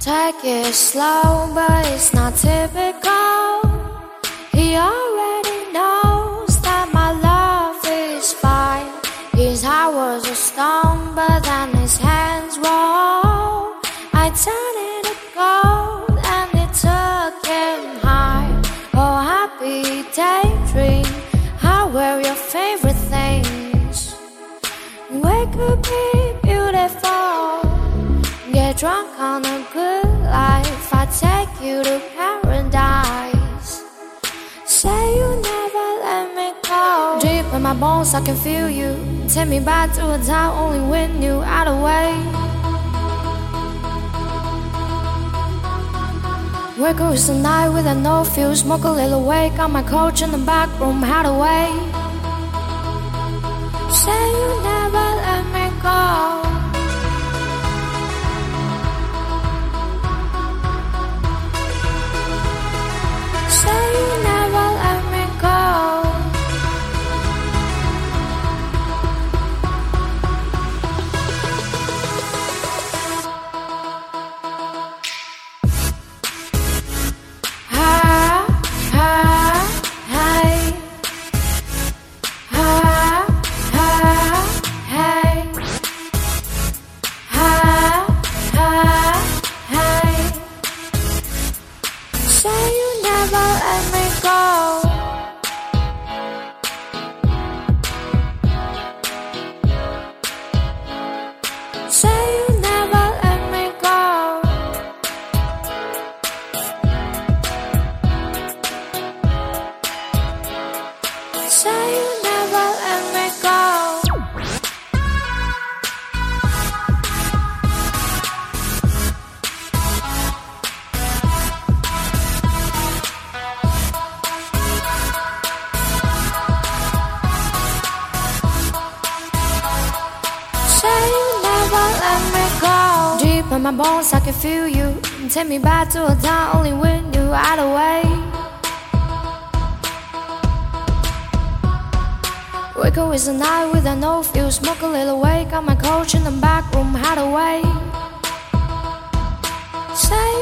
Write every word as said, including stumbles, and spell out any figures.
Take it slow, but it's not typical. He already knows that my love is fire. His heart was a stone, but then his hands roll. I turned it to gold and it took him high. Oh, happy daydream, how were your favorite things? We could be beautiful, get drunk on a good life. I take you to paradise. Say you never let me go. Deep in my bones I can feel you. Take me back to a time only we knew how to wait. We cruise the night without no fuel. Smoke a little wake on my couch in the back room. How to wait. Say you never let me go. Say you never let me go. Ha, ha, hey. Ha, ha, hey. Ha, ha, hey. Say you never let me go. Say you never let me go. Say you never let me go. Say you never let me go. Deep in my bones I can feel you. Take me back to a time only we knew how to wait. We could waste the night without no fuel. Smoke a little wake on my couch in the back room. How to wait. Say